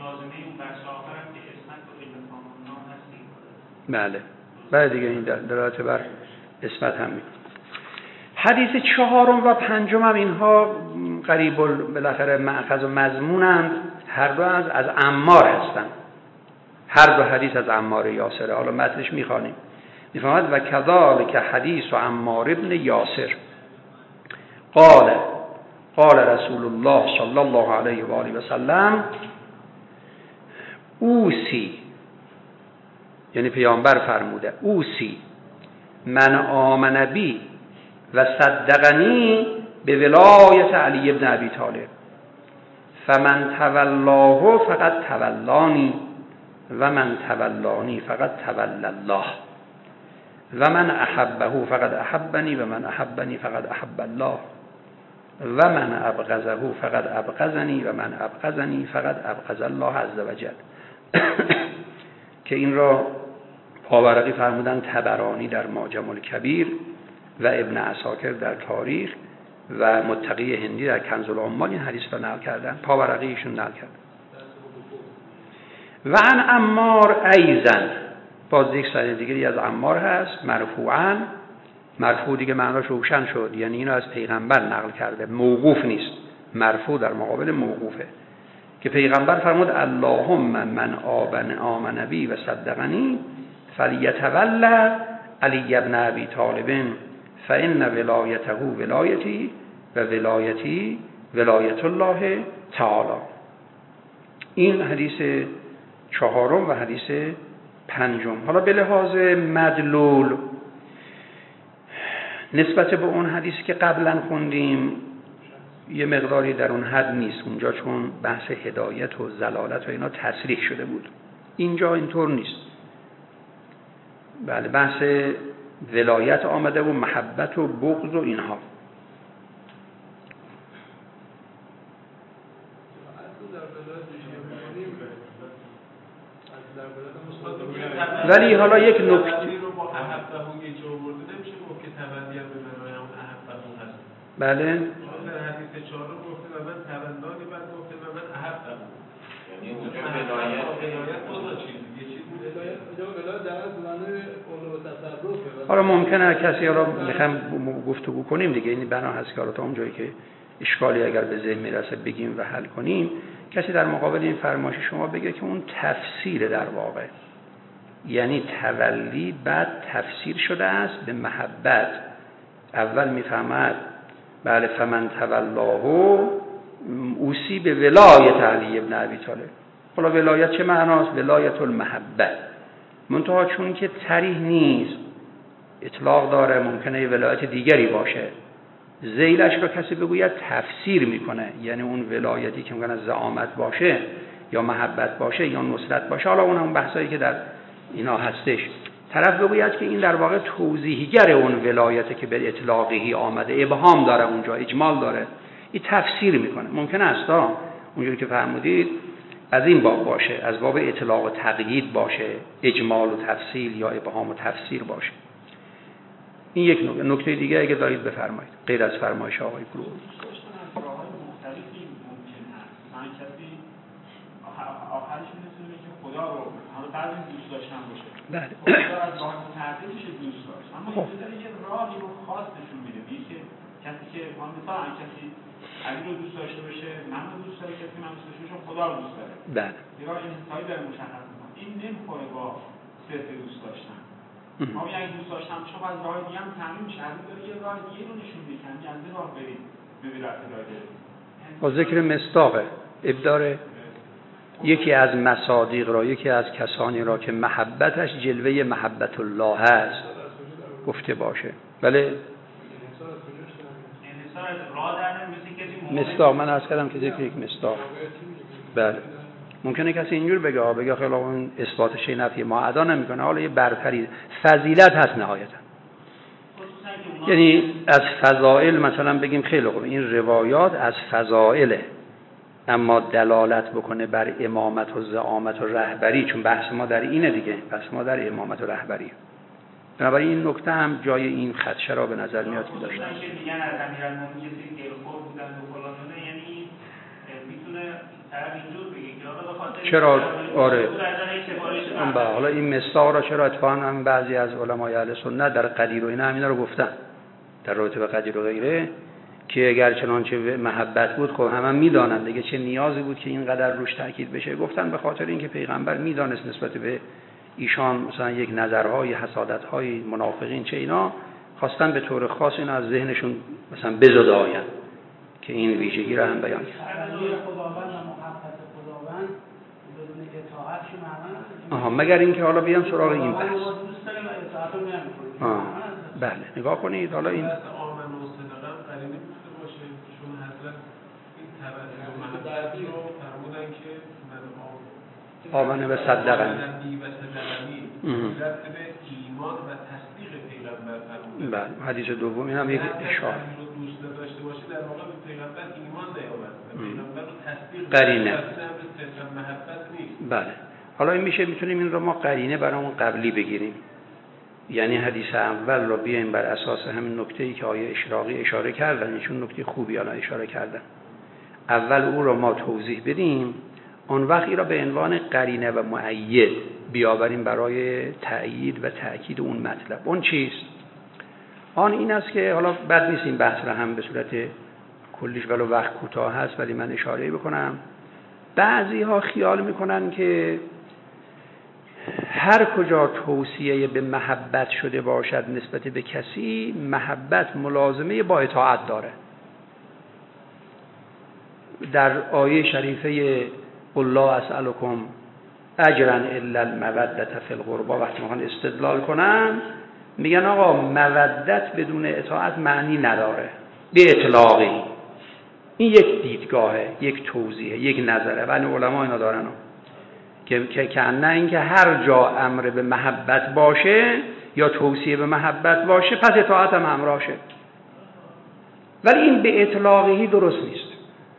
بله بله دیگه این دلالت بر اسمت هم می حدیث چهارم و پنجم هم اینها قریب بالاخره مأخذ و مضمونند، هر دو از از عمار هستند، هر دو حدیث از عمار یاسر. حالا متنش میخوانیم، میفهمد و کذالک حدیث و عمار ابن یاسر قال قال رسول الله صلی الله علیه و آله و سلم اوسی، یعنی پیامبر فرموده اوسی من آمن بی و صدقنی به ولایت علی ابن ابی طالب فمن تولاه فقد تولانی و من تولانی فقد تولی الله و من احبه فقد احبنی و من احبنی فقد احب الله و من ابغضه فقد ابغضنی و من ابغضنی فقد ابغض الله عز وجل. که این را پاورقی فرمودن طبرانی در معجم الکبیر و ابن عساکر در تاریخ و متقی هندی در کنز العمال این حدیث را نقل کردن، پاورقی ایشون نقل کرد. و عن عمار ایضا، باز یک سند دیگری از عمار هست مرفوعا، مرفوع دیگه معناش روشن شد، یعنی اینو از پیغمبر نقل کرده، موقوف نیست، مرفوع در مقابل موقوفه، که پیغمبر فرمود اللهم من آمن آمن بی و صدقنی فلیتولی علی ابن ابی طالب فان ولایته ولایتی و ولایتی ولایت الله تعالی. این حدیث چهارم و حدیث پنجم. حالا به لحاظ مدلول نسبت به اون حدیثی که قبلا خوندیم یه مقداری در اون حد نیست، اونجا چون بحث هدایت و زلالت و اینا تصریح شده بود، اینجا اینطور نیست. بله بحث ولایت آمده و محبت و بغض و اینها. ولی حالا یک نکته بله در حدیث چهارم گفته و من تولانی بعد گفته و من احبم، یعنی اونجا ولایت ولایت دو تا چیز، یه چیز ولایت ولایت در زمانه قول و تصرف. حالا ممکنه کسی را میخوام گفتگو کنیم دیگه، این بنا هست که تا اونجایی که اشکالی اگر به ذهن میرسه بگیم و حل کنیم. کسی در مقابل این فرمایش شما بگه که اون تفسیر در واقع، یعنی تولی بعد تفسیر شده است به محبت. اول میفهمد بله فمن تولاه اوسی به ولایت علی ابن ابی طالب. حالا ولایت چه معناست؟ ولایت المحبت. منتها چون که صریح نیست، اطلاق داره، ممکنه ولایت دیگری باشه، ذیلش رو کسی بگوید تفسیر میکنه، یعنی اون ولایتی که ممکنه زعامت باشه یا محبت باشه یا نصرت باشه، حالا اون هم بحثایی که در اینا هستش، طرف بگوید که این در واقع توضیحگر اون ولایته که به اطلاقی آمده، ابهام داره اونجا، اجمال داره، این تفسیر میکنه. ممکنه است اونجوری که فرمودید از این باب باشه، از باب اطلاق و تقیید باشه، اجمال و تفصیل یا ابهام و تفسیر باشه. این یک نکته. نکته دیگه اگه دارید بفرمایید غیر از فرمایش آقای گروه. آخرش می‌رسونه که خدا رو حالا بعضی دوست داشتن باشه. بله. خدا از راه متعدد میشه دوست داشت. اما این داره یه راهی رو خاص نشون میده. میگه کسی که مثلا کسی علی رو دوست داشته باشه، من رو دوست داره، کسی من دوست داشته باشه خدا رو دوست داره. بله. یه راه انتهایی داره مشخص می‌کنه. این نمی‌خوره با صرف دوست داشتن. ما میگیم دوست داشتم چون از راه دیگه هم تامین میشه. علی داره یه راه دیگه رو نشون میده. یعنی از این راه برید. ببینید راه داره. با ذکر مصداقه ابدار یکی از مصادیق را، یکی از کسانی را که محبتش جلوه محبت الله هست گفته باشه. بله مصداق، من عرض کردم که ذکر یک مصداق. بله ممکنه کسی اینجور بگه ها بگه خیلی اون اثبات شی نفی ما ادا نمیکنه، حالا یه برتری فضیلت هست نهایتا. یعنی از فضائل مثلا بگیم خیلی خوب این روایات از فضائله، اما دلالت بکنه بر امامت و زعامت و رهبری، چون بحث ما در اینه دیگه، بحث ما در امامت و رهبری. بنابراین این نکته هم جای این خدشه را به نظر میاد که داشته. میگن از امیرالمومنین یه سری دلخور بودن و فلان، یعنی میتونه طرف اینجور بگه که حالا به خاطر چرا آره اون با حالا این مصداق را چرا اتفاقا هم بعضی از علمای اهل سنت در قدیر و اینا همینا رو گفتن در رابطه به قدیر و غیره که اگر چنانچه محبت بود خب همه هم میدانن دیگه چه نیازی بود که اینقدر روش تاکید بشه. گفتن به خاطر اینکه پیغمبر میدانست نسبت به ایشان مثلا یک نظرهای حسادت‌های منافقین چه اینا خواستن به طور خاص اینا از ذهنشون مثلا بزداین که این ویژگی را هم بیان آها مگر اینکه حالا بیام سراغ این بحث. آه بله نگاه کنید حالا این آمنه و صدقنی ایمان و تصدیق پیغمبر فرمودن. بله حدیث دوم این هم یک اشاره دوست داشته باشه در واقع به پیغمبر ایمان نیامد، پیغمبر رو تصدیق قرینه محبت نیست. بله حالا این میشه میتونیم این رو ما قرینه برامون قبلی بگیریم، یعنی حدیث اول رو بیایم بر اساس همین نکته‌ای که آیه اشراقی اشاره کردن، چون نکته خوبی الان اشاره کردن، اول او رو ما توضیح بدیم، اون وقت را به عنوان قرینه و مؤید بیاوریم برای تأیید و تأکید اون مطلب. اون چیست؟ آن این است که حالا بد نیست این بحث را هم به صورت کلیش ولو وقت کوتاه هست ولی من اشاره بکنم. بعضی ها خیال میکنن که هر کجا توصیه به محبت شده باشد نسبت به کسی، محبت ملازمه با اطاعت داره. در آیه شریفه قل لا اسألكم اجرا الا المودة فی القربى وقتی میخوان استدلال کنن میگن آقا مودت بدون اطاعت معنی نداره به اطلاقی. این یک دیدگاهه، یک توضیحه، یک نظره و علما اینا دارن که که کنه اینکه هر جا امر به محبت باشه یا توصیه به محبت باشه پس اطاعت هم همراهشه، ولی این به اطلاقی درست نیست.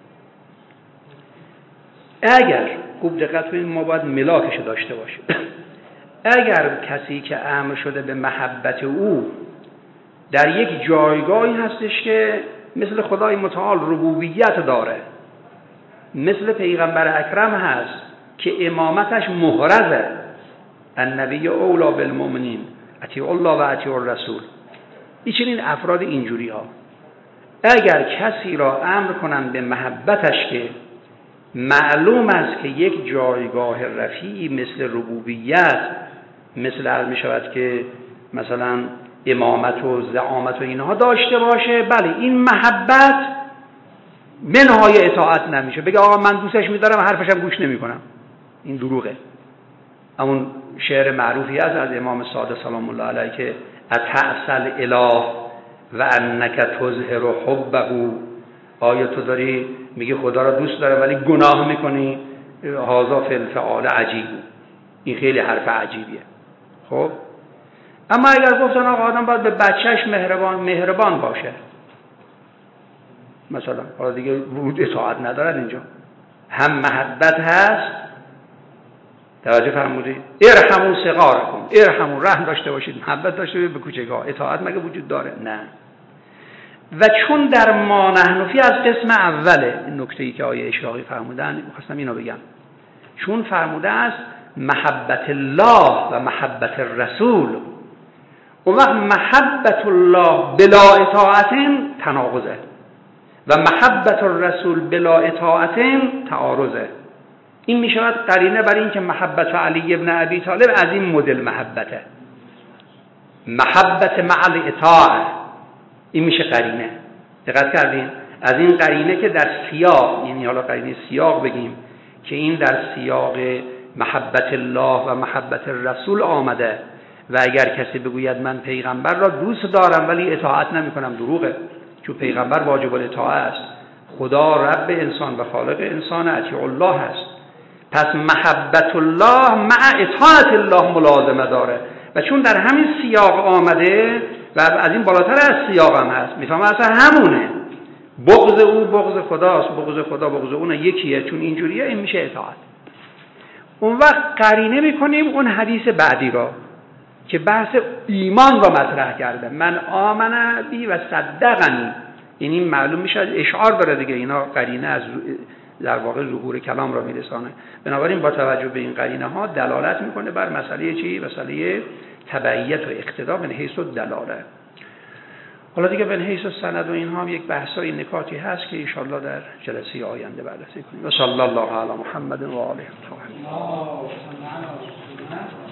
اگر خوب دقت کنید ما باید ملاکش داشته باشیم. اگر کسی که امر شده به محبت او در یک جایگاهی هستش که مثل خدای متعال ربوبیت داره، مثل پیغمبر اکرم هست که امامتش محرزه، النبی اولا بالمؤمنین اطیعوا الله و اطیعوا الرسول، این چنین افراد اینجوری ها اگر کسی را امر کنن به محبتش که معلوم است که یک جایگاه رفیعی مثل ربوبیت، مثل عرض می شود که مثلا امامت و زعامت و اینها داشته باشه، بله این محبت منهای اطاعت نمیشه. بگه آقا من دوستش میدارم حرفشم گوش نمی کنم، این دروغه. همون شعر معروفی است از امام صادق سلام الله علیه که اتعسل اله و انک تظهر حبه، آیا تو داری میگه خدا را دوست داره ولی گناه میکنی؟ هذا فی الفعال عجیب، این خیلی حرف عجیبیه. خب اما اگر گفتن آقا آدم باید به بچهش مهربان مهربان باشه مثلا، حالا دیگه ورود اطاعت ندارد اینجا، هم محبت هست، توجه فرمودید، ارحموا صغارکم، ارحموا رحم داشته باشید، محبت داشته باشید به کوچک‌ها، اطاعت مگه وجود داره؟ نه. و چون در ما نحنفی از قسم اوله، این نکته‌ای که آیه اشراقی فرمودن می‌خواستم اینو بگم، چون فرموده است محبت الله و محبت الرسول، اون وقت محبت الله بلا اطاعت تناقضه و محبت الرسول بلا اطاعت تعارضه. این می شود قرینه برای این که محبت علی ابن ابی طالب از این مدل محبته، محبت مع الاطاعه، این میشه قرینه. دقت کردین؟ از این قرینه که در سیاق، یعنی حالا قرینه سیاق بگیم که این در سیاق محبت الله و محبت رسول آمده و اگر کسی بگوید من پیغمبر را دوست دارم ولی اطاعت نمی کنم، دروغه، چون پیغمبر واجب الاطاعه است. خدا رب انسان و خالق انسان اطیع الله است. پس محبت الله مع اطاعت الله ملازمه داره و چون در همین سیاق آمده و از این بالاتر از سیاق هم هست، میفهمم اصلا همونه، بغض او بغض خداست، بغض خدا بغض اون یکیه، چون اینجوریه این میشه اطاعت. اون وقت قرینه میکنیم اون حدیث بعدی را که بحث ایمان را مطرح کرده، من آمن بی و صدقنی، یعنی معلوم میشه از اشعار داره دیگه، اینا قرینه از در واقع ظهور کلام را میرسانه. بنابراین با توجه به این قرینه ها دلالت میکنه بر مسئله چی؟ مسئله تبعیت و اقتدا به حیث الدلاله. حالا دیگه به حیث السند و اینها هم یک بحثای نکاتی هست که ان شاء الله در جلسه آینده بررسی کنیم. و صلی الله علی محمد و آله و صحبه.